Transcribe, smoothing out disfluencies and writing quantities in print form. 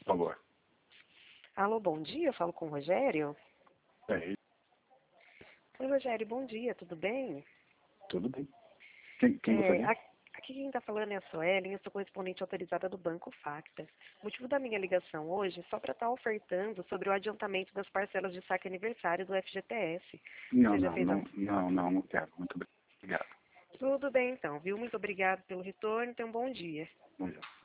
favor. Alô, bom dia, eu falo com o Rogério. É, Oi, Rogério, bom dia, tudo bem? tudo bem. Quem gostaria? Aqui quem está falando é a Suelen, eu sou correspondente autorizada do Banco Facta. O motivo da minha ligação hoje é só para estar ofertando sobre o adiantamento das parcelas de saque aniversário do FGTS. Não, Você já não, fez a... não, não, não, não quero. Muito obrigado. Tudo bem então, viu? Muito obrigado pelo retorno, tenha um bom dia. Bom dia.